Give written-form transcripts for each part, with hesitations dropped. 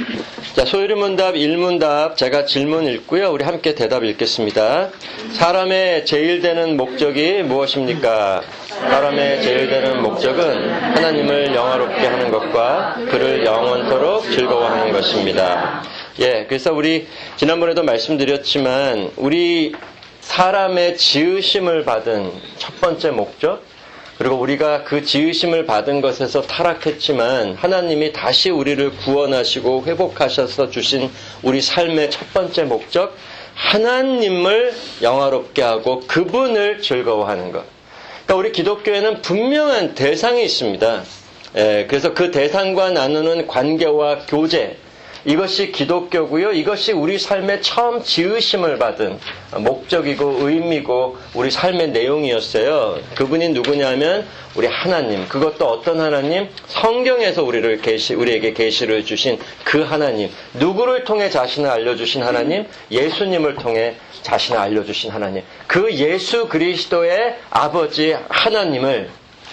자, 소유리문답 1문답 제가 질문 읽고요. 우리 함께 대답 읽겠습니다. 사람의 제일 되는 목적이 무엇입니까? 사람의 제일 되는 목적은 하나님을 영화롭게 하는 것과 그를 영원토록 즐거워하는 것입니다. 예, 그래서 우리 지난번에도 말씀드렸지만 우리 사람의 지으심을 받은 첫 번째 목적, 그리고 우리가 그 지으심을 받은 것에서 타락했지만 하나님이 다시 우리를 구원하시고 회복하셔서 주신 우리 삶의 첫 번째 목적, 하나님을 영화롭게 하고 그분을 즐거워하는 것. 그러니까 우리 기독교에는 분명한 대상이 있습니다. 그래서 그 대상과 나누는 관계와 교제, 이것이 기독교고요. 이것이 우리 삶의 처음 지으심을 받은 목적이고 의미고 우리 삶의 내용이었어요. 그분이 누구냐면 우리 하나님. 그것도 어떤 하나님? 성경에서 우리에게 계시를 주신 그 하나님. 누구를 통해 자신을 알려주신 하나님? 예수님을 통해 자신을 알려주신 하나님. 그 예수 그리스도의 아버지 하나님을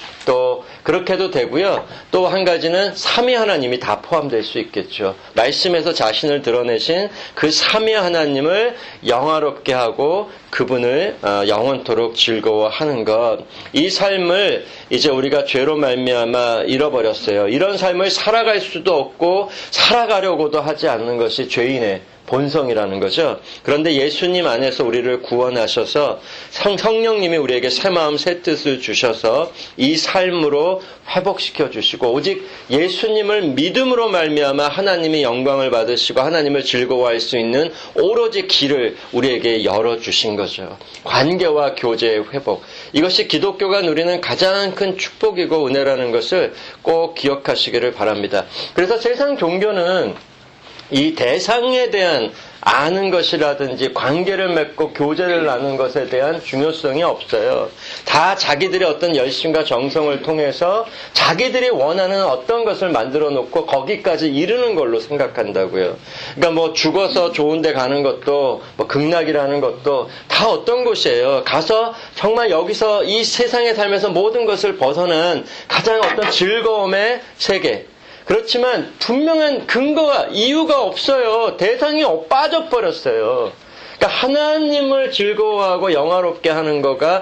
또 그렇게도 되고요. 또 한 가지는 삼위 하나님이 다 포함될 수 있겠죠. 말씀에서 자신을 드러내신 그 삼위 하나님을 영화롭게 하고 그분을 영원토록 즐거워하는 것. 이 삶을 이제 우리가 죄로 말미암아 잃어버렸어요. 이런 삶을 살아갈 수도 없고 살아가려고도 하지 않는 것이 죄인의 본성이라는 거죠. 그런데 예수님 안에서 우리를 구원하셔서 성령님이 우리에게 새 마음 새 뜻을 주셔서 이 삶으로 회복시켜 주시고 오직 예수님을 믿음으로 말미암아 하나님이 영광을 받으시고 하나님을 즐거워할 수 있는 오로지 길을 우리에게 열어주신 거죠. 관계와 교제의 회복. 이것이 기독교가 누리는 가장 큰 축복이고 은혜라는 것을 꼭 기억하시기를 바랍니다. 그래서 세상 종교는 이 대상에 대한 아는 것이라든지 관계를 맺고 교제를 나누는 것에 대한 중요성이 없어요. 다 자기들의 어떤 열심과 정성을 통해서 자기들이 원하는 어떤 것을 만들어 놓고 거기까지 이르는 걸로 생각한다고요. 그러니까 뭐 죽어서 좋은 데 가는 것도 뭐 극락이라는 것도 다 어떤 곳이에요. 가서 정말 여기서 이 세상에 살면서 모든 것을 벗어난 가장 어떤 즐거움의 세계, 그렇지만 분명한 근거가 이유가 없어요. 대상이 빠져버렸어요. 그러니까 하나님을 즐거워하고 영화롭게 하는 거가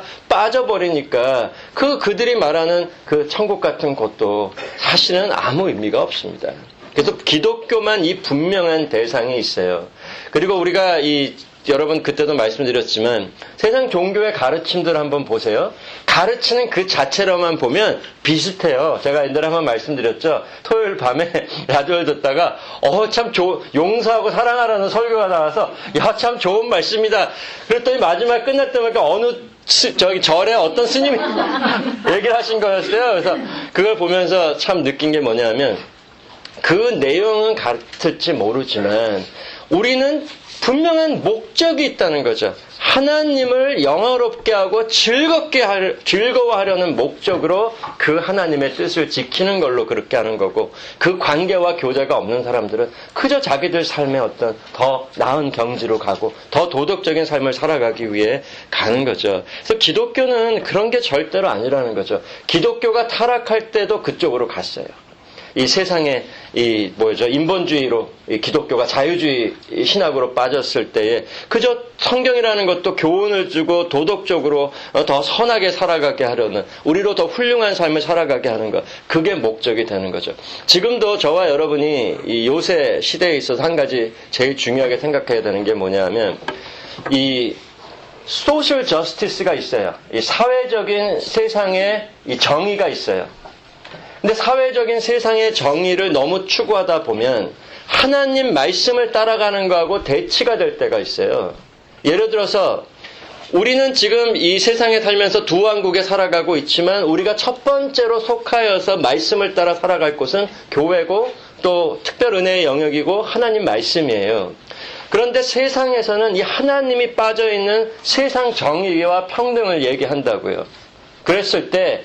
빠져버리니까 그들이 말하는 그 천국 같은 곳도 사실은 아무 의미가 없습니다. 그래서 기독교만 이 분명한 대상이 있어요. 그리고 우리가 여러분 그때도 말씀드렸지만 세상 종교의 가르침들 한번 보세요. 가르치는 그 자체로만 보면 비슷해요. 제가 옛날에 한번 말씀드렸죠. 토요일 밤에 라디오를 듣다가 참 용서하고 사랑하라는 설교가 나와서 참 좋은 말씀이다. 그랬더니 마지막 끝날 때 보니까 어느 절에 어떤 스님이 얘기를 하신 거였어요. 그래서 그걸 보면서 참 느낀 게 뭐냐면 그 내용은 같을지 모르지만 우리는 분명한 목적이 있다는 거죠. 하나님을 영화롭게 하고 즐거워하려는 목적으로 그 하나님의 뜻을 지키는 걸로 그렇게 하는 거고, 그 관계와 교제가 없는 사람들은 그저 자기들 삶의 어떤 더 나은 경지로 가고 더 도덕적인 삶을 살아가기 위해 가는 거죠. 그래서 기독교는 그런 게 절대로 아니라는 거죠. 기독교가 타락할 때도 그쪽으로 갔어요. 이 세상에 인본주의로 기독교가 자유주의 신학으로 빠졌을 때에 그저 성경이라는 것도 교훈을 주고 도덕적으로 더 선하게 살아가게 하려는, 우리로 더 훌륭한 삶을 살아가게 하는 것, 그게 목적이 되는 거죠. 지금도 저와 여러분이 이 요새 시대에 있어서 한 가지 제일 중요하게 생각해야 되는 게 뭐냐면 이 소셜 저스티스가 있어요. 이 사회적인 세상에 이 정의가 있어요. 근데 사회적인 세상의 정의를 너무 추구하다 보면 하나님 말씀을 따라가는 거하고 대치가 될 때가 있어요. 예를 들어서 우리는 지금 이 세상에 살면서 두 왕국에 살아가고 있지만 우리가 첫 번째로 속하여서 말씀을 따라 살아갈 곳은 교회고 또 특별 은혜의 영역이고 하나님 말씀이에요. 그런데 세상에서는 이 하나님이 빠져있는 세상 정의와 평등을 얘기한다고요. 그랬을 때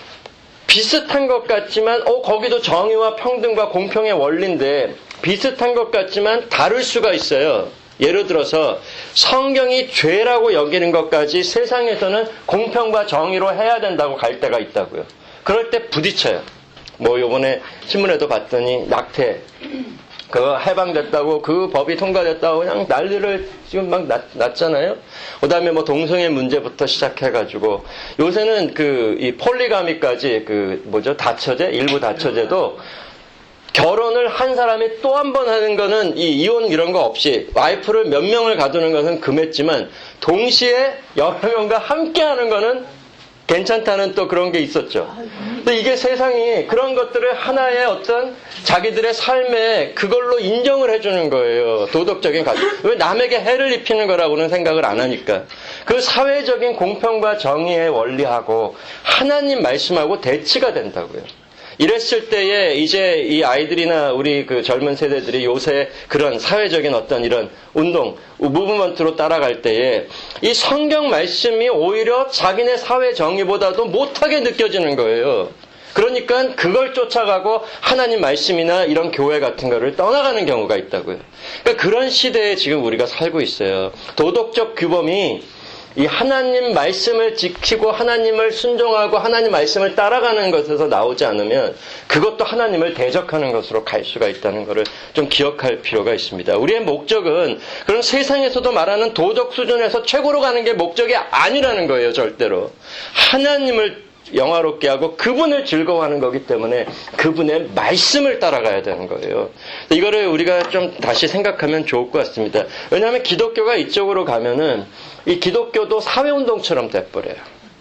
비슷한 것 같지만 거기도 정의와 평등과 공평의 원리인데 비슷한 것 같지만 다를 수가 있어요. 예를 들어서 성경이 죄라고 여기는 것까지 세상에서는 공평과 정의로 해야 된다고 갈 때가 있다고요. 그럴 때 부딪혀요. 요번에 신문에도 봤더니 낙태 그거 해방됐다고, 그 법이 통과됐다고 그냥 난리를 지금 막 났잖아요. 그 다음에 뭐 동성애 문제부터 시작해가지고, 요새는 이 폴리가미까지 다처제? 일부 다처제도 결혼을 한 사람이 또 한 번 하는 거는 이혼 이런 거 없이 와이프를 몇 명을 가두는 것은 금했지만 동시에 여러 명과 함께 하는 거는 괜찮다는 또 그런 게 있었죠. 근데 이게 세상이 그런 것들을 하나의 어떤 자기들의 삶에 그걸로 인정을 해주는 거예요. 도덕적인 가치. 왜 남에게 해를 입히는 거라고는 생각을 안 하니까. 그 사회적인 공평과 정의의 원리하고 하나님 말씀하고 대치가 된다고요. 이랬을 때에 이제 이 아이들이나 우리 젊은 세대들이 요새 그런 사회적인 어떤 이런 운동, 무브먼트로 따라갈 때에 이 성경 말씀이 오히려 자기네 사회 정의보다도 못하게 느껴지는 거예요. 그러니까 그걸 쫓아가고 하나님 말씀이나 이런 교회 같은 거를 떠나가는 경우가 있다고요. 그러니까 그런 시대에 지금 우리가 살고 있어요. 도덕적 규범이 이 하나님 말씀을 지키고 하나님을 순종하고 하나님 말씀을 따라가는 것에서 나오지 않으면 그것도 하나님을 대적하는 것으로 갈 수가 있다는 것을 좀 기억할 필요가 있습니다. 우리의 목적은 그런 세상에서도 말하는 도덕 수준에서 최고로 가는 게 목적이 아니라는 거예요. 절대로. 하나님을 영화롭게 하고 그분을 즐거워하는 거기 때문에 그분의 말씀을 따라가야 되는 거예요. 이거를 우리가 좀 다시 생각하면 좋을 것 같습니다. 왜냐하면 기독교가 이쪽으로 가면은 이 기독교도 사회운동처럼 돼버려요.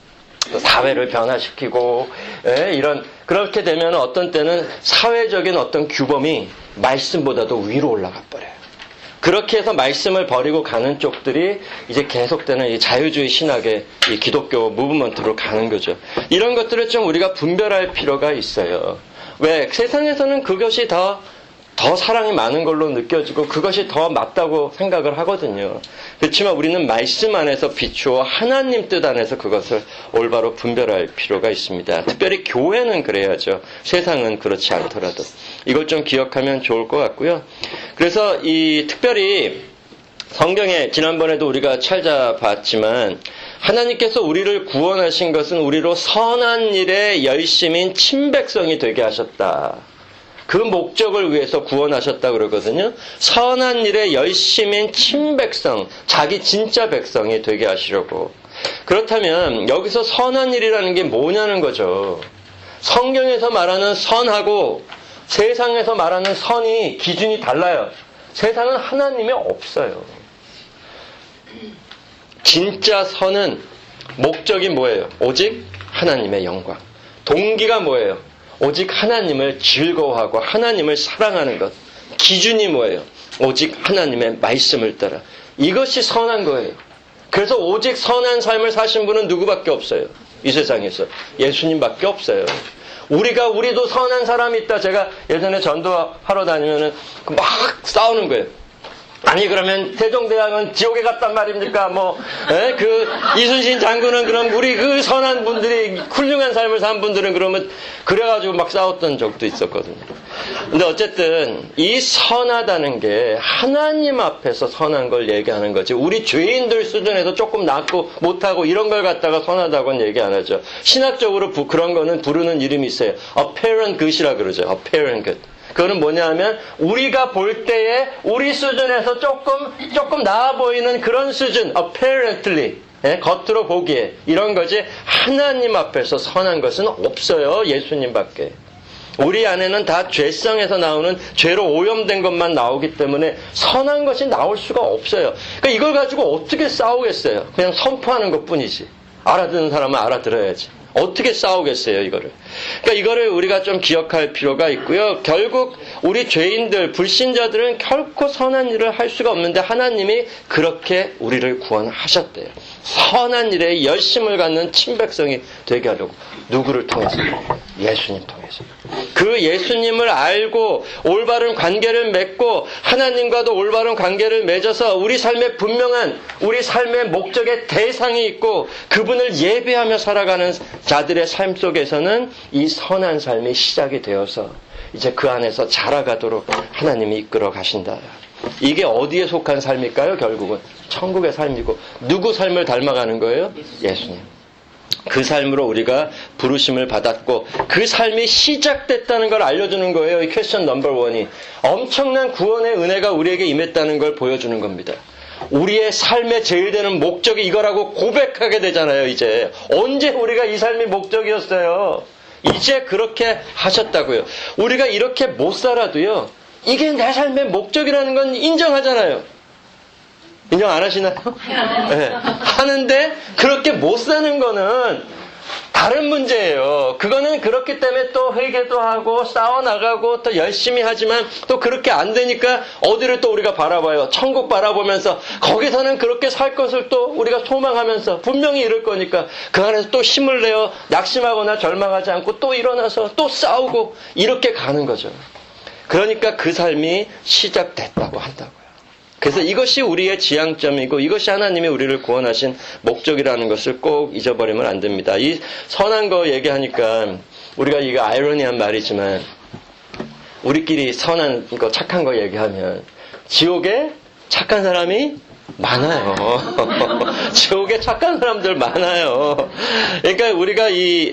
사회를 변화시키고 그렇게 되면 어떤 때는 사회적인 어떤 규범이 말씀보다도 위로 올라가 버려요. 그렇게 해서 말씀을 버리고 가는 쪽들이 이제 계속되는 이 자유주의 신학의 이 기독교 무브먼트로 가는 거죠. 이런 것들을 좀 우리가 분별할 필요가 있어요. 왜? 세상에서는 그것이 더 사랑이 많은 걸로 느껴지고 그것이 더 맞다고 생각을 하거든요. 그렇지만 우리는 말씀 안에서 비추어 하나님 뜻 안에서 그것을 올바로 분별할 필요가 있습니다. 특별히 교회는 그래야죠. 세상은 그렇지 않더라도. 이걸 좀 기억하면 좋을 것 같고요. 그래서 특별히 성경에 지난번에도 우리가 찾아봤지만 하나님께서 우리를 구원하신 것은 우리로 선한 일에 열심인 친백성이 되게 하셨다. 그 목적을 위해서 구원하셨다 그러거든요. 선한 일에 열심인 친백성, 자기 진짜 백성이 되게 하시려고. 그렇다면 여기서 선한 일이라는 게 뭐냐는 거죠. 성경에서 말하는 선하고 세상에서 말하는 선이 기준이 달라요. 세상은 하나님이 없어요. 진짜 선은 목적이 뭐예요? 오직 하나님의 영광. 동기가 뭐예요? 오직 하나님을 즐거워하고 하나님을 사랑하는 것. 기준이 뭐예요? 오직 하나님의 말씀을 따라. 이것이 선한 거예요. 그래서 오직 선한 삶을 사신 분은 누구밖에 없어요. 이 세상에서. 예수님밖에 없어요. 우리도 선한 사람이 있다. 제가 예전에 전도하러 다니면은 막 싸우는 거예요. 아니 그러면 세종대왕은 지옥에 갔단 말입니까? 이순신 장군은 그럼 우리 그 선한 분들이 훌륭한 삶을 산 분들은 그러면 그래가지고 막 싸웠던 적도 있었거든요. 근데 어쨌든 이 선하다는 게 하나님 앞에서 선한 걸 얘기하는 거지 우리 죄인들 수준에서 조금 낫고 못하고 이런 걸 갖다가 선하다고는 얘기 안 하죠. 신학적으로 그런 거는 부르는 이름이 있어요. apparent good이라 그러죠. apparent good. 그거는 뭐냐 하면 우리가 볼 때에 우리 수준에서 조금 나아 보이는 그런 수준, apparently, 겉으로 보기에 이런 거지 하나님 앞에서 선한 것은 없어요. 예수님밖에. 우리 안에는 다 죄성에서 나오는 죄로 오염된 것만 나오기 때문에 선한 것이 나올 수가 없어요. 그러니까 이걸 가지고 어떻게 싸우겠어요? 그냥 선포하는 것뿐이지. 알아듣는 사람은 알아들어야지. 어떻게 싸우겠어요, 이거를. 그러니까 이거를 우리가 좀 기억할 필요가 있고요. 결국 우리 죄인들, 불신자들은 결코 선한 일을 할 수가 없는데 하나님이 그렇게 우리를 구원하셨대요. 선한 일에 열심을 갖는 친백성이 되게 하려고. 누구를 통해서? 예수님 통해서. 그 예수님을 알고 올바른 관계를 맺고 하나님과도 올바른 관계를 맺어서 우리 삶에 분명한 우리 삶의 목적의 대상이 있고 그분을 예배하며 살아가는 자들의 삶 속에서는 이 선한 삶이 시작이 되어서 이제 그 안에서 자라가도록 하나님이 이끌어 가신다. 이게 어디에 속한 삶일까요? 결국은 천국의 삶이고 누구 삶을 닮아가는 거예요? 예수님. 그 삶으로 우리가 부르심을 받았고 그 삶이 시작됐다는 걸 알려주는 거예요. 이 퀘스천 넘버 1이. 엄청난 구원의 은혜가 우리에게 임했다는 걸 보여주는 겁니다. 우리의 삶의 제일 되는 목적이 이거라고 고백하게 되잖아요. 이제 언제 우리가 이 삶이 목적이었어요. 이제 그렇게 하셨다고요. 우리가 이렇게 못 살아도요, 이게 내 삶의 목적이라는 건 인정하잖아요. 인정 안 하시나요? 네. 하는데 그렇게 못 사는 거는 다른 문제예요. 그거는 그렇기 때문에 또 회개도 하고 싸워나가고 또 열심히 하지만 또 그렇게 안 되니까 어디를 또 우리가 바라봐요. 천국 바라보면서 거기서는 그렇게 살 것을 또 우리가 소망하면서 분명히 이룰 거니까 그 안에서 또 힘을 내어 낙심하거나 절망하지 않고 또 일어나서 또 싸우고 이렇게 가는 거죠. 그러니까 그 삶이 시작됐다고 한다고요. 그래서 이것이 우리의 지향점이고 이것이 하나님이 우리를 구원하신 목적이라는 것을 꼭 잊어버리면 안 됩니다. 이 선한 거 얘기하니까 우리가 이거 아이러니한 말이지만 우리끼리 선한 거 착한 거 얘기하면 지옥에 착한 사람이 많아요. 지옥에 착한 사람들 많아요. 그러니까 우리가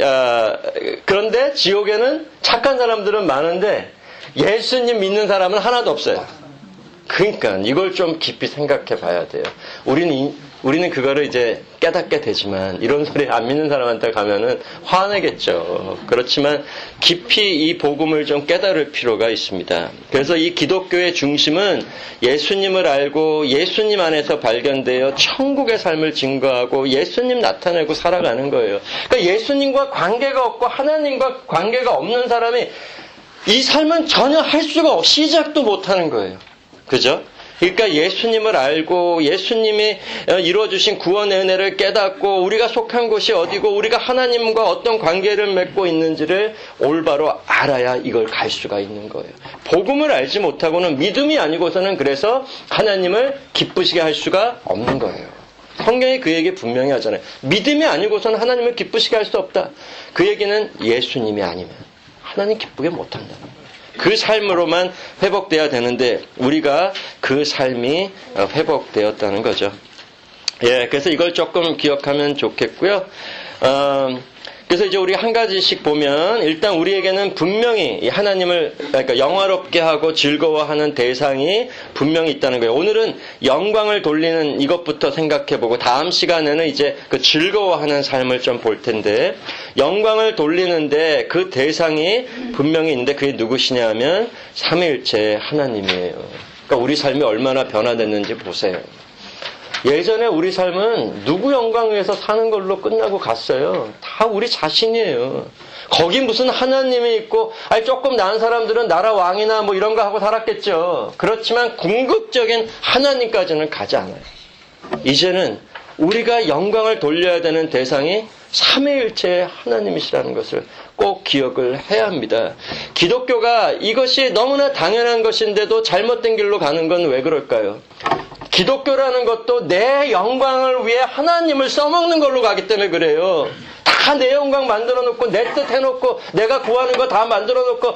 그런데 지옥에는 착한 사람들은 많은데 예수님 믿는 사람은 하나도 없어요. 그러니까 이걸 좀 깊이 생각해 봐야 돼요. 우리는 그거를 이제 깨닫게 되지만 이런 소리 안 믿는 사람한테 가면은 화내겠죠. 그렇지만 깊이 이 복음을 좀 깨달을 필요가 있습니다. 그래서 이 기독교의 중심은 예수님을 알고 예수님 안에서 발견되어 천국의 삶을 증거하고 예수님 나타내고 살아가는 거예요. 그러니까 예수님과 관계가 없고 하나님과 관계가 없는 사람이 이 삶은 전혀 할 수가 없고 시작도 못하는 거예요. 그죠? 그러니까 예수님을 알고 예수님이 이루어주신 구원의 은혜를 깨닫고 우리가 속한 곳이 어디고 우리가 하나님과 어떤 관계를 맺고 있는지를 올바로 알아야 이걸 갈 수가 있는 거예요. 복음을 알지 못하고는 믿음이 아니고서는 그래서 하나님을 기쁘시게 할 수가 없는 거예요. 성경이 그 얘기 분명히 하잖아요. 믿음이 아니고서는 하나님을 기쁘시게 할 수 없다. 그 얘기는 예수님이 아니면 하나님 기쁘게 못한다는 거예요. 그 삶으로만 회복돼야 되는데 우리가 그 삶이 회복되었다는 거죠. 예, 그래서 이걸 조금 기억하면 좋겠고요. 그래서 이제 우리 한 가지씩 보면 일단 우리에게는 분명히 하나님을 그러니까 영화롭게 하고 즐거워하는 대상이 분명히 있다는 거예요. 오늘은 영광을 돌리는 이것부터 생각해보고 다음 시간에는 이제 그 즐거워하는 삶을 좀 볼 텐데 영광을 돌리는데 그 대상이 분명히 있는데 그게 누구시냐 하면 삼위일체 하나님이에요. 그러니까 우리 삶이 얼마나 변화됐는지 보세요. 예전에 우리 삶은 누구 영광 위해서 사는 걸로 끝나고 갔어요. 다 우리 자신이에요. 거기 무슨 하나님이 있고 조금 나은 사람들은 나라 왕이나 뭐 이런 거 하고 살았겠죠. 그렇지만 궁극적인 하나님까지는 가지 않아요. 이제는 우리가 영광을 돌려야 되는 대상이 삼위일체의 하나님이시라는 것을 꼭 기억을 해야 합니다. 기독교가 이것이 너무나 당연한 것인데도 잘못된 길로 가는 건 왜 그럴까요? 기독교라는 것도 내 영광을 위해 하나님을 써먹는 걸로 가기 때문에 그래요. 다 내 영광 만들어 놓고 내 뜻 해놓고 내가 구하는 거 다 만들어 놓고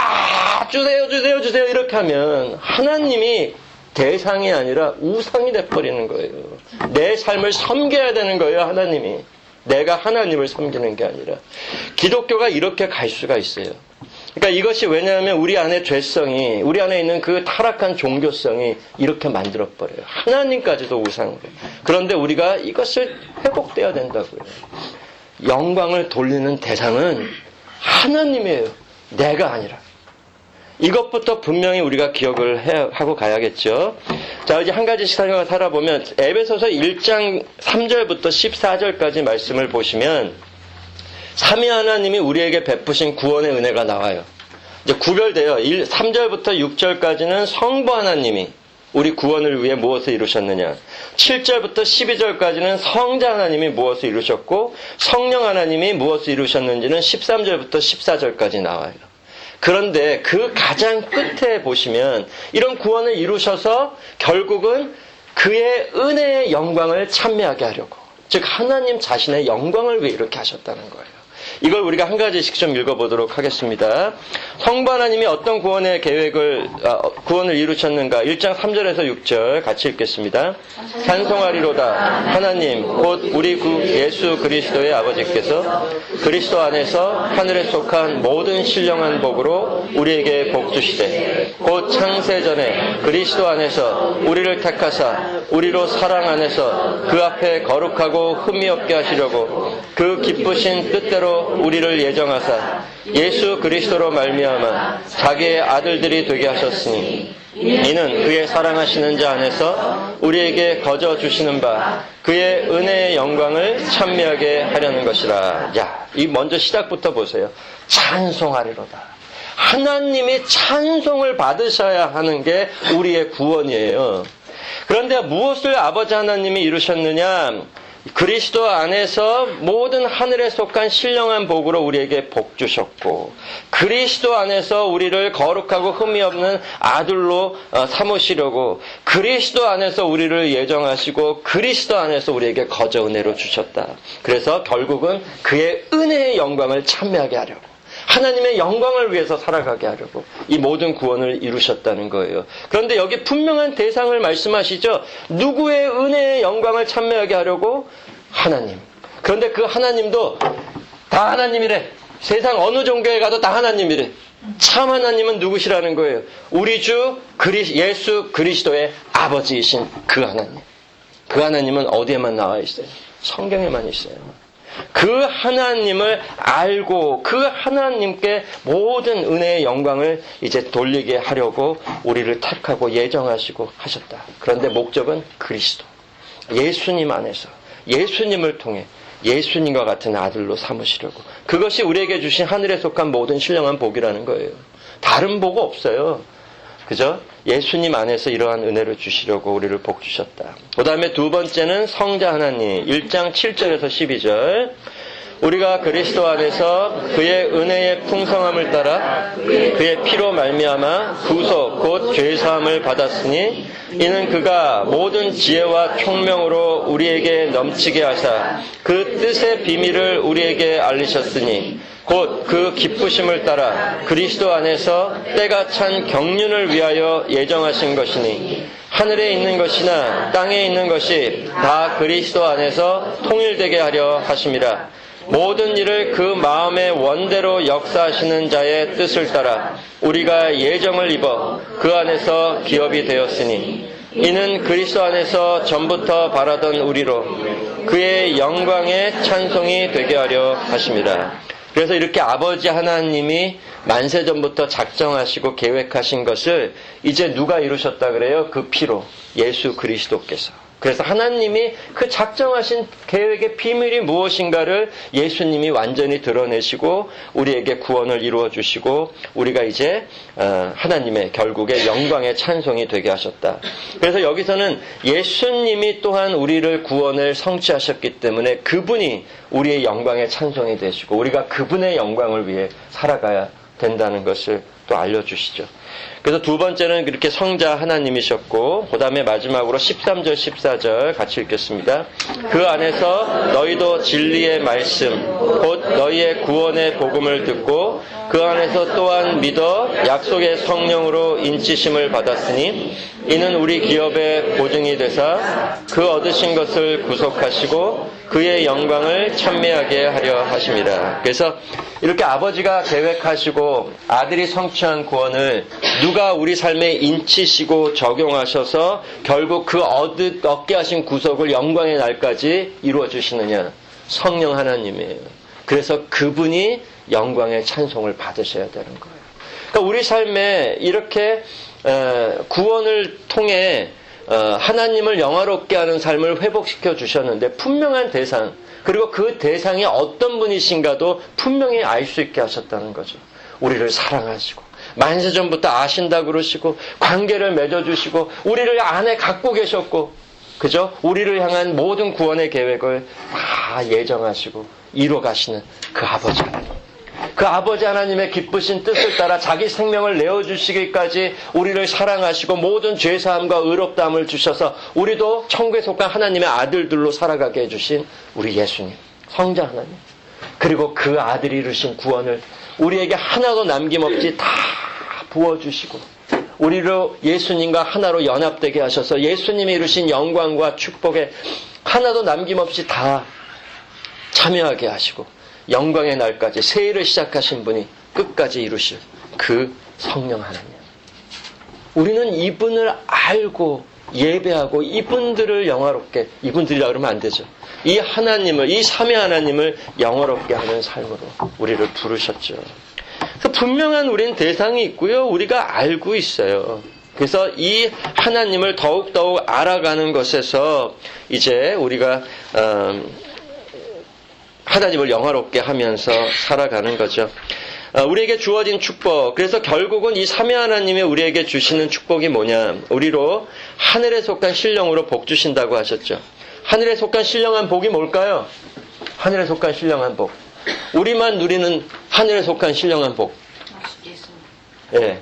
주세요 이렇게 하면 하나님이 대상이 아니라 우상이 돼버리는 거예요. 내 삶을 섬겨야 되는 거예요. 하나님이. 내가 하나님을 섬기는 게 아니라. 기독교가 이렇게 갈 수가 있어요. 그러니까 이것이 왜냐하면 우리 안에 죄성이, 우리 안에 있는 그 타락한 종교성이 이렇게 만들어버려요. 하나님까지도 우상으로. 그런데 우리가 이것을 회복돼야 된다고요. 영광을 돌리는 대상은 하나님이에요. 내가 아니라. 이것부터 분명히 우리가 기억을 하고 가야겠죠. 자, 이제 한 가지씩 살아보면 에베소서 1장 3절부터 14절까지 말씀을 보시면 삼위 하나님이 우리에게 베푸신 구원의 은혜가 나와요. 이제 구별돼요. 3절부터 6절까지는 성부 하나님이 우리 구원을 위해 무엇을 이루셨느냐. 7절부터 12절까지는 성자 하나님이 무엇을 이루셨고 성령 하나님이 무엇을 이루셨는지는 13절부터 14절까지 나와요. 그런데 그 가장 끝에 보시면 이런 구원을 이루셔서 결국은 그의 은혜의 영광을 찬미하게 하려고. 즉 하나님 자신의 영광을 위해 이렇게 하셨다는 거예요. 이걸 우리가 한 가지씩 좀 읽어보도록 하겠습니다. 성부 하나님이 어떤 구원의 구원을 이루셨는가? 1장 3절에서 6절 같이 읽겠습니다. 찬송하리로다. 하나님 곧 우리 구 예수 그리스도의 아버지께서 그리스도 안에서 하늘에 속한 모든 신령한 복으로 우리에게 복 주시되 곧 창세전에 그리스도 안에서 우리를 택하사 우리로 사랑 안에서 그 앞에 거룩하고 흠이 없게 하시려고 그 기쁘신 뜻대로 우리를 예정하사 예수 그리스도로 말미암아 자기의 아들들이 되게 하셨으니 이는 그의 사랑하시는 자 안에서 우리에게 거저 주시는 바 그의 은혜의 영광을 찬미하게 하려는 것이라. 야, 이 먼저 시작부터 보세요. 찬송하리로다. 하나님이 찬송을 받으셔야 하는 게 우리의 구원이에요. 그런데 무엇을 아버지 하나님이 이루셨느냐? 그리스도 안에서 모든 하늘에 속한 신령한 복으로 우리에게 복 주셨고 그리스도 안에서 우리를 거룩하고 흠이 없는 아들로 삼으시려고 그리스도 안에서 우리를 예정하시고 그리스도 안에서 우리에게 거저 은혜로 주셨다. 그래서 결국은 그의 은혜의 영광을 찬미하게 하려고 하나님의 영광을 위해서 살아가게 하려고 이 모든 구원을 이루셨다는 거예요. 그런데 여기 분명한 대상을 말씀하시죠. 누구의 은혜의 영광을 찬미하게 하려고? 하나님. 그런데 그 하나님도 다 하나님이래. 세상 어느 종교에 가도 다 하나님이래. 참 하나님은 누구시라는 거예요? 우리 주 예수 그리스도의 아버지이신 그 하나님. 그 하나님은 어디에만 나와 있어요? 성경에만 있어요. 그 하나님을 알고 그 하나님께 모든 은혜의 영광을 이제 돌리게 하려고 우리를 택하고 예정하시고 하셨다. 그런데 목적은 그리스도. 예수님 안에서 예수님을 통해 예수님과 같은 아들로 삼으시려고. 그것이 우리에게 주신 하늘에 속한 모든 신령한 복이라는 거예요. 다른 복 없어요. 그죠? 예수님 안에서 이러한 은혜를 주시려고 우리를 복 주셨다. 그 다음에 두 번째는 성자 하나님. 1장 7절에서 12절. 우리가 그리스도 안에서 그의 은혜의 풍성함을 따라 그의 피로 말미암아 구속 곧 죄사함을 받았으니 이는 그가 모든 지혜와 총명으로 우리에게 넘치게 하사 그 뜻의 비밀을 우리에게 알리셨으니 곧 그 기쁘심을 따라 그리스도 안에서 때가 찬 경륜을 위하여 예정하신 것이니 하늘에 있는 것이나 땅에 있는 것이 다 그리스도 안에서 통일되게 하려 하심이라. 모든 일을 그 마음의 원대로 역사하시는 자의 뜻을 따라 우리가 예정을 입어 그 안에서 기업이 되었으니 이는 그리스도 안에서 전부터 바라던 우리로 그의 영광의 찬송이 되게 하려 하심이라. 그래서 이렇게 아버지 하나님이 만세전부터 작정하시고 계획하신 것을 이제 누가 이루셨다 그래요? 그 피로 예수 그리스도께서. 그래서 하나님이 그 작정하신 계획의 비밀이 무엇인가를 예수님이 완전히 드러내시고 우리에게 구원을 이루어 주시고 우리가 이제 하나님의 결국에 영광의 찬송이 되게 하셨다. 그래서 여기서는 예수님이 또한 우리를 구원을 성취하셨기 때문에 그분이 우리의 영광의 찬송이 되시고 우리가 그분의 영광을 위해 살아가야 된다는 것을 또 알려주시죠. 그래서 두 번째는 그렇게 성자 하나님이셨고 그 다음에 마지막으로 13절 14절 같이 읽겠습니다. 그 안에서 너희도 진리의 말씀 곧 너희의 구원의 복음을 듣고 그 안에서 또한 믿어 약속의 성령으로 인치심을 받았으니 이는 우리 기업의 보증이 되사 그 얻으신 것을 구속하시고 그의 영광을 찬미하게 하려 하심이라. 그래서 이렇게 아버지가 계획하시고 아들이 성취한 구원을 누가 우리 삶에 인치시고 적용하셔서 결국 그 얻게 하신 구속을 영광의 날까지 이루어 주시느냐? 성령 하나님이에요. 그래서 그분이 영광의 찬송을 받으셔야 되는 거예요. 그러니까 우리 삶에 이렇게 구원을 통해 하나님을 영화롭게 하는 삶을 회복시켜 주셨는데 분명한 대상 그리고 그 대상이 어떤 분이신가도 분명히 알 수 있게 하셨다는 거죠. 우리를 사랑하시고 만세전부터 아신다 그러시고 관계를 맺어주시고 우리를 안에 갖고 계셨고 그죠? 우리를 향한 모든 구원의 계획을 다 예정하시고 이루어 가시는 그 아버지 하나님. 그 아버지 하나님의 기쁘신 뜻을 따라 자기 생명을 내어주시기까지 우리를 사랑하시고 모든 죄사함과 의롭다함을 주셔서 우리도 천국에 속한 하나님의 아들들로 살아가게 해주신 우리 예수님, 성자 하나님. 그리고 그 아들이 이루신 구원을 우리에게 하나도 남김없이 다 부어주시고 우리로 예수님과 하나로 연합되게 하셔서 예수님이 이루신 영광과 축복에 하나도 남김없이 다 참여하게 하시고 영광의 날까지 새해를 시작하신 분이 끝까지 이루실 그 성령 하나님. 우리는 이분을 알고 예배하고 이분들을 영화롭게, 이분들이라 그러면 안 되죠. 이 하나님을, 이 삼위 하나님을 영화롭게 하는 삶으로 우리를 부르셨죠. 그래서 분명한 우린 대상이 있고요. 우리가 알고 있어요. 그래서 이 하나님을 더욱더욱 알아가는 것에서 이제 우리가 하나님을 영화롭게 하면서 살아가는 거죠. 우리에게 주어진 축복. 그래서 결국은 이 삼위 하나님이 우리에게 주시는 축복이 뭐냐. 우리로 하늘에 속한 신령으로 복 주신다고 하셨죠. 하늘에 속한 신령한 복이 뭘까요? 하늘에 속한 신령한 복. 우리만 누리는 하늘에 속한 신령한 복. 예.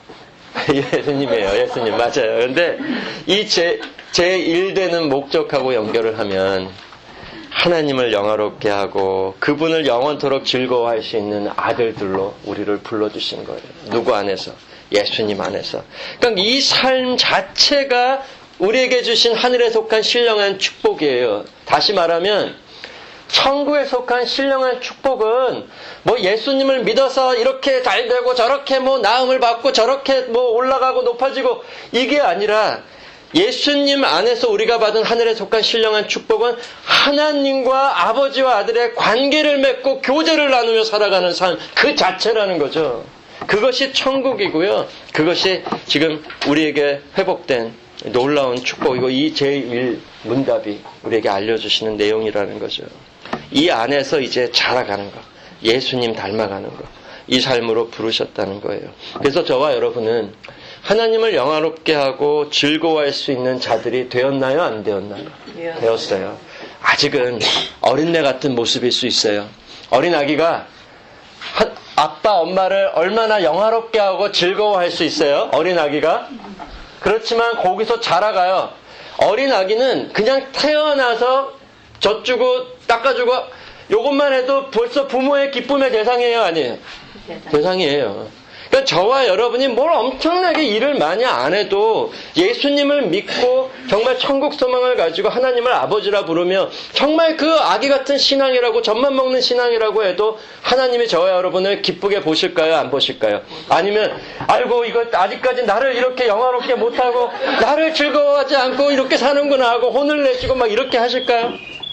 예수님이에요. 예수님. 맞아요. 그런데 이 제1 되는 목적하고 연결을 하면 하나님을 영화롭게 하고 그분을 영원토록 즐거워할 수 있는 아들들로 우리를 불러주신 거예요. 누구 안에서? 예수님 안에서. 그러니까 이 삶 자체가 우리에게 주신 하늘에 속한 신령한 축복이에요. 다시 말하면 천국에 속한 신령한 축복은 뭐 예수님을 믿어서 이렇게 잘 되고 저렇게 뭐 나음을 받고 저렇게 뭐 올라가고 높아지고 이게 아니라 예수님 안에서 우리가 받은 하늘에 속한 신령한 축복은 하나님과 아버지와 아들의 관계를 맺고 교제를 나누며 살아가는 삶 그 자체라는 거죠. 그것이 천국이고요. 그것이 지금 우리에게 회복된 놀라운 축복이고 이 제1문답이 우리에게 알려주시는 내용이라는 거죠. 이 안에서 이제 자라가는 것, 예수님 닮아가는 것, 이 삶으로 부르셨다는 거예요. 그래서 저와 여러분은 하나님을 영화롭게 하고 즐거워할 수 있는 자들이 되었나요? 안 되었나요? 되었어요. 아직은 어린애 같은 모습일 수 있어요. 어린 아기가 아빠, 엄마를 얼마나 영화롭게 하고 즐거워할 수 있어요? 어린 아기가. 그렇지만 거기서 자라가요. 어린 아기는 그냥 태어나서 젖주고 닦아주고 요것만 해도 벌써 부모의 기쁨의 대상이에요? 아니에요? 대상이에요. 그러니까 저와 여러분이 뭘 엄청나게 일을 많이 안 해도 예수님을 믿고 정말 천국 소망을 가지고 하나님을 아버지라 부르며 정말 그 아기 같은 신앙이라고 젖만 먹는 신앙이라고 해도 하나님이 저와 여러분을 기쁘게 보실까요? 안 보실까요? 아니면 아이고 이거 아직까지 나를 이렇게 영화롭게 못하고 나를 즐거워하지 않고 이렇게 사는구나 하고 혼을 내시고 막 이렇게 하실까요?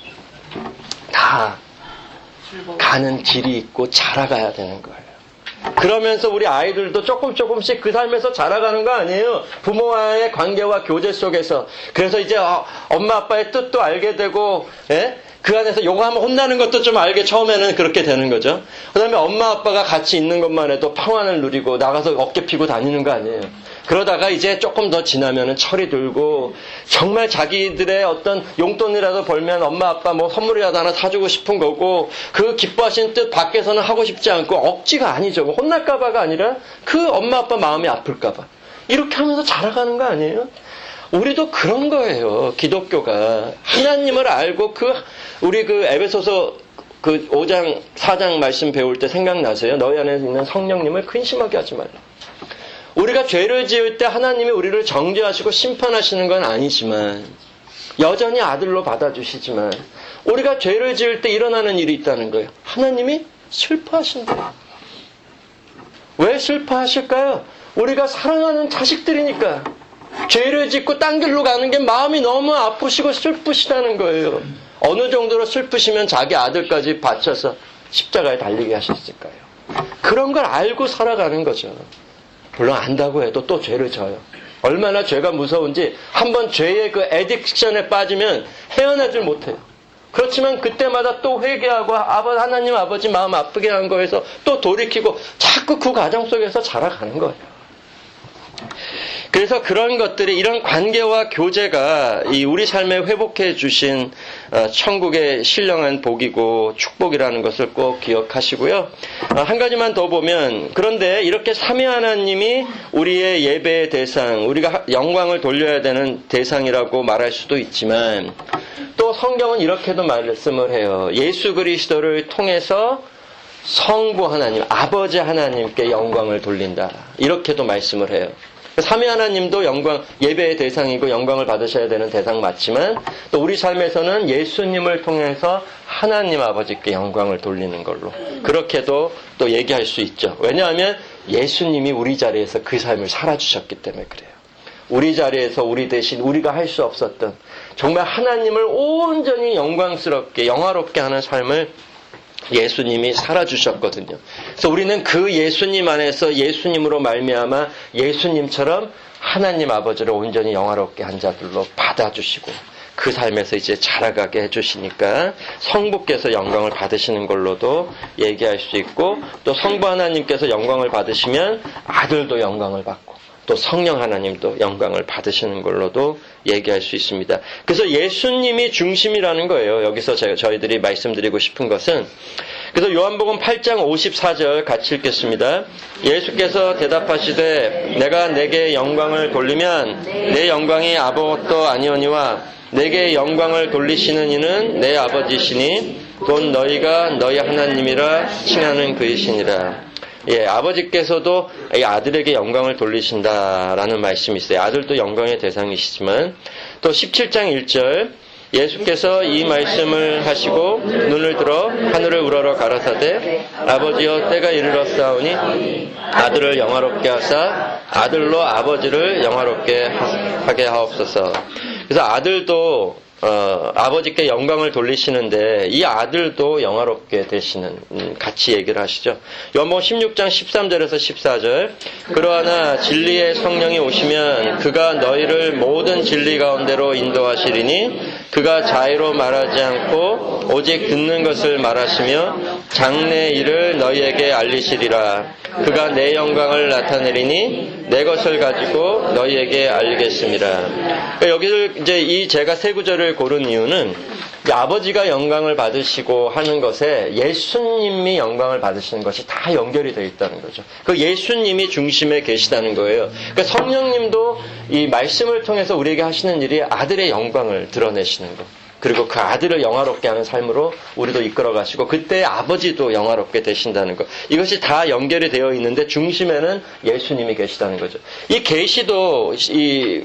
다 가는 길이 있고 자라가야 되는 거예요. 그러면서 우리 아이들도 조금씩 그 삶에서 자라가는 거 아니에요? 부모와의 관계와 교제 속에서. 그래서 이제 엄마 아빠의 뜻도 알게 되고, 예? 그 안에서 요거 하면 혼나는 것도 좀 알게 처음에는 그렇게 되는 거죠. 그 다음에 엄마 아빠가 같이 있는 것만 해도 평안을 누리고 나가서 어깨 피고 다니는 거 아니에요? 그러다가 이제 조금 더 지나면은 철이 들고 정말 자기들의 어떤 용돈이라도 벌면 엄마 아빠 뭐 선물이라도 하나 사주고 싶은 거고 그 기뻐하시는 뜻 밖에서는 하고 싶지 않고 억지가 아니죠. 혼날까봐가 아니라 그 엄마 아빠 마음이 아플까봐 이렇게 하면서 자라가는 거 아니에요? 우리도 그런 거예요. 기독교가 하나님을 알고 우리 에베소서 5장 4장 말씀 배울 때 생각나세요? 너희 안에 있는 성령님을 근심하게 하지 말라. 우리가 죄를 지을 때 하나님이 우리를 정죄하시고 심판하시는 건 아니지만 여전히 아들로 받아주시지만 우리가 죄를 지을 때 일어나는 일이 있다는 거예요. 하나님이 슬퍼하신다. 왜 슬퍼하실까요? 우리가 사랑하는 자식들이니까. 죄를 짓고 딴 길로 가는 게 마음이 너무 아프시고 슬프시다는 거예요. 어느 정도로 슬프시면 자기 아들까지 바쳐서 십자가에 달리게 하셨을까요? 그런 걸 알고 살아가는 거죠. 물론 안다고 해도 또 죄를 져요. 얼마나 죄가 무서운지 한번 죄의 그 에딕션에 빠지면 헤어나질 못해요. 그렇지만 그때마다 또 회개하고 하나님 아버지 마음 아프게 한 거에서 또 돌이키고 자꾸 그 과정 속에서 자라가는 거예요. 그래서 그런 것들이 이런 관계와 교제가 이 우리 삶에 회복해 주신 천국의 신령한 복이고 축복이라는 것을 꼭 기억하시고요. 한 가지만 더 보면 그런데 이렇게 삼위 하나님이 우리의 예배의 대상, 우리가 영광을 돌려야 되는 대상이라고 말할 수도 있지만 또 성경은 이렇게도 말씀을 해요. 예수 그리스도를 통해서 성부 하나님, 아버지 하나님께 영광을 돌린다. 이렇게도 말씀을 해요. 삼위 하나님도 영광, 예배의 대상이고 영광을 받으셔야 되는 대상 맞지만 또 우리 삶에서는 예수님을 통해서 하나님 아버지께 영광을 돌리는 걸로 그렇게도 또 얘기할 수 있죠. 왜냐하면 예수님이 우리 자리에서 그 삶을 살아주셨기 때문에 그래요. 우리 자리에서 우리 대신 우리가 할 수 없었던 정말 하나님을 온전히 영광스럽게 영화롭게 하는 삶을 예수님이 살아주셨거든요. 그래서 우리는 그 예수님 안에서 예수님으로 말미암아 예수님처럼 하나님 아버지를 온전히 영화롭게 한 자들로 받아주시고 그 삶에서 이제 자라가게 해주시니까 성부께서 영광을 받으시는 걸로도 얘기할 수 있고 또 성부 하나님께서 영광을 받으시면 아들도 영광을 받고 또 성령 하나님도 영광을 받으시는 걸로도 얘기할 수 있습니다. 그래서 예수님이 중심이라는 거예요. 여기서 저희들이 말씀드리고 싶은 것은 그래서 요한복음 8장 54절 같이 읽겠습니다. 예수께서 대답하시되 내가 내게 영광을 돌리면 내 영광이 아무것도 아니오니와 내게 영광을 돌리시는 이는 내 아버지시니 곧 너희가 너희 하나님이라 칭하는 그이시니라. 예, 아버지께서도 이 아들에게 영광을 돌리신다라는 말씀이 있어요. 아들도 영광의 대상이시지만 또 17장 1절 예수께서 이 말씀을 하시고 눈을 들어 하늘을 우러러 가라사대 아버지여 때가 이르렀사오니 아들을 영화롭게 하사 아들로 아버지를 영화롭게 하게 하옵소서. 그래서 아들도 아버지께 영광을 돌리시는데 이 아들도 영화롭게 되시는 같이 얘기를 하시죠. 요한복음 16장 13절에서 14절 그러나 진리의 성령이 오시면 그가 너희를 모든 진리 가운데로 인도하시리니 그가 자의로 말하지 않고 오직 듣는 것을 말하시며 장래 일을 너희에게 알리시리라. 그가 내 영광을 나타내리니 내 것을 가지고 너희에게 알리겠습니다. 그러니까 여기를 이제 이 제가 세 구절을 고른 이유는 아버지가 영광을 받으시고 하는 것에 예수님이 영광을 받으시는 것이 다 연결이 되어 있다는 거죠. 그 예수님이 중심에 계시다는 거예요. 그러니까 성령님도 이 말씀을 통해서 우리에게 하시는 일이 아들의 영광을 드러내시는 것. 그리고 그 아들을 영화롭게 하는 삶으로 우리도 이끌어 가시고 그때 아버지도 영화롭게 되신다는 것. 이것이 다 연결이 되어 있는데 중심에는 예수님이 계시다는 거죠. 이 계시도 이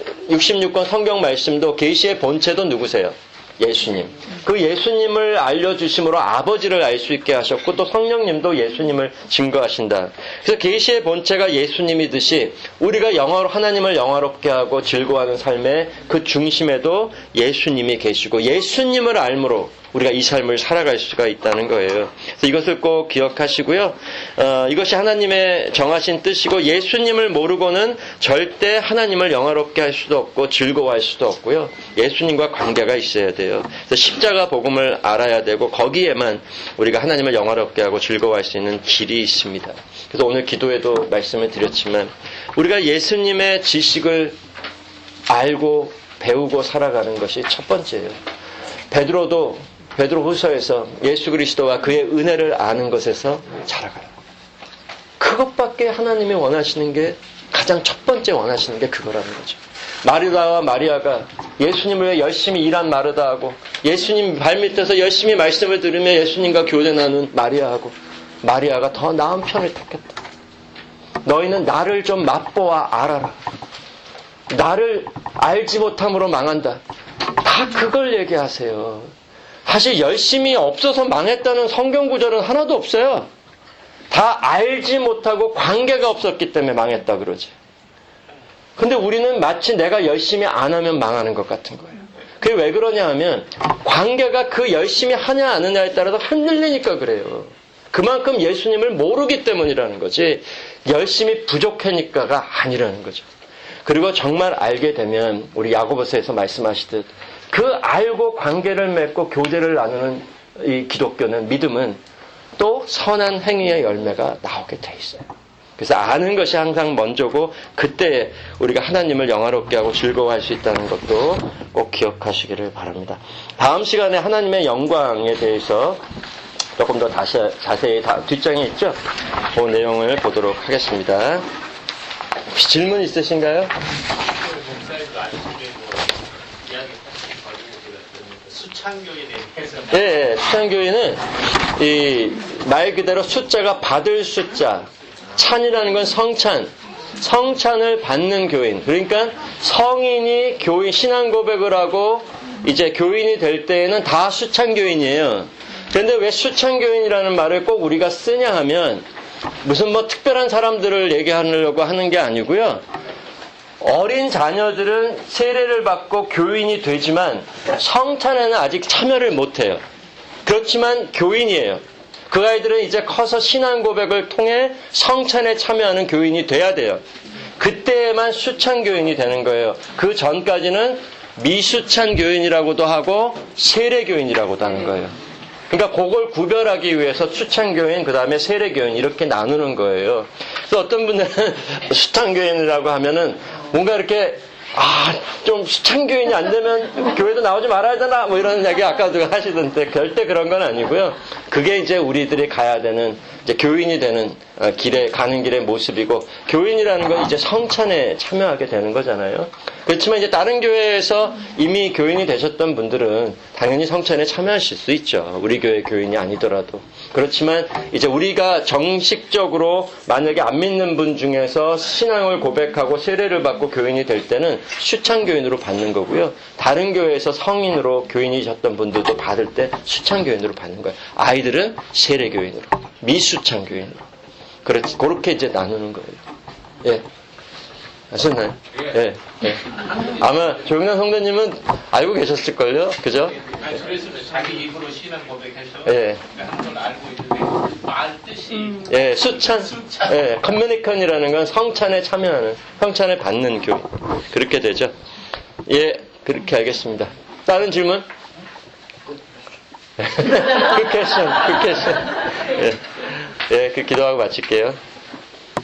66권 성경 말씀도 계시의 본체도 누구세요? 예수님. 그 예수님을 알려주심으로 아버지를 알 수 있게 하셨고 또 성령님도 예수님을 증거하신다. 그래서 계시의 본체가 예수님이듯이 우리가 하나님을 영화롭게 하고 즐거워하는 삶의 그 중심에도 예수님이 계시고 예수님을 알므로 우리가 이 삶을 살아갈 수가 있다는 거예요. 그래서 이것을 꼭 기억하시고요. 이것이 하나님의 정하신 뜻이고 예수님을 모르고는 절대 하나님을 영화롭게 할 수도 없고 즐거워할 수도 없고요. 예수님과 관계가 있어야 돼요. 그래서 십자가 복음을 알아야 되고 거기에만 우리가 하나님을 영화롭게 하고 즐거워할 수 있는 길이 있습니다. 그래서 오늘 기도에도 말씀을 드렸지만 우리가 예수님의 지식을 알고 배우고 살아가는 것이 첫 번째예요. 베드로 후서에서 예수 그리스도와 그의 은혜를 아는 것에서 자라가라. 그것밖에 하나님이 원하시는 게 가장 첫 번째 원하시는 게 그거라는 거죠. 마르다와 마리아가 예수님을 위해 열심히 일한 마르다하고 예수님 발밑에서 열심히 말씀을 들으며 예수님과 교제 나눈 마리아가 더 나은 편을 택했다. 너희는 나를 좀 맛보아 알아라. 나를 알지 못함으로 망한다. 다 그걸 얘기하세요. 사실 열심히 없어서 망했다는 성경 구절은 하나도 없어요. 다 알지 못하고 관계가 없었기 때문에 망했다 그러지. 근데 우리는 마치 내가 열심히 안 하면 망하는 것 같은 거예요. 그게 왜 그러냐 하면 관계가 그 열심히 하냐 안 하냐에 따라서 흔들리니까 그래요. 그만큼 예수님을 모르기 때문이라는 거지 열심히 부족하니까가 아니라는 거죠. 그리고 정말 알게 되면 우리 야고보서에서 말씀하시듯 그 알고 관계를 맺고 교제를 나누는 이 기독교는 믿음은 또 선한 행위의 열매가 나오게 돼 있어요. 그래서 아는 것이 항상 먼저고 그때 우리가 하나님을 영화롭게 하고 즐거워할 수 있다는 것도 꼭 기억하시기를 바랍니다. 다음 시간에 하나님의 영광에 대해서 조금 더 자세히 뒷장에 있죠? 그 내용을 보도록 하겠습니다. 혹시 질문 있으신가요? 수창교에 대해서. 예, 수창교회는 이 말 그대로 숫자가 받을 숫자, 찬이라는 건 성찬을 받는 교인. 그러니까 성인이 교인 신앙 고백을 하고 이제 교인이 될 때에는 다 수창교인이에요. 그런데 왜 수창교인이라는 말을 꼭 우리가 쓰냐 하면 무슨 뭐 특별한 사람들을 얘기하려고 하는 게 아니고요. 어린 자녀들은 세례를 받고 교인이 되지만 성찬에는 아직 참여를 못해요. 그렇지만 교인이에요. 그 아이들은 이제 커서 신앙 고백을 통해 성찬에 참여하는 교인이 돼야 돼요. 그때에만 수찬 교인이 되는 거예요. 그 전까지는 미수찬 교인이라고도 하고 세례 교인이라고도 하는 거예요. 그러니까 그걸 구별하기 위해서 수찬 교인, 그 다음에 세례 교인 이렇게 나누는 거예요. 그래서 어떤 분들은 수찬 교인이라고 하면은 뭔가 이렇게 좀 수찬 교인이 안 되면 교회도 나오지 말아야 되나 뭐 이런 이야기 아까도 하시던데 절대 그런 건 아니고요. 그게 이제 우리들이 가야 되는 이제 교인이 되는 가는 길의 모습이고, 교인이라는 건 이제 성찬에 참여하게 되는 거잖아요. 그렇지만 이제 다른 교회에서 이미 교인이 되셨던 분들은 당연히 성찬에 참여하실 수 있죠. 우리 교회 교인이 아니더라도. 그렇지만 이제 우리가 정식적으로 만약에 안 믿는 분 중에서 신앙을 고백하고 세례를 받고 교인이 될 때는 수찬 교인으로 받는 거고요. 다른 교회에서 성인으로 교인이셨던 분들도 받을 때 수찬 교인으로 받는 거예요. 아이들은 세례 교인으로, 미수찬 교인으로. 그렇게 이제 나누는 거예요. 예. 아셨나요? 예. 예. 아마 조영남 성도님은 알고 계셨을걸요? 그죠? 그래서 자기 입으로 신앙 고백해서 예. 하는 걸 알고 있는데 말 뜻이 예, 수찬. 예, 커뮤니컨이라는 건 성찬에 참여하는, 성찬에 받는 교인. 그렇게 되죠. 예, 그렇게 알겠습니다. 다른 질문? 그 퀘션. 예, 그 기도하고 마칠게요.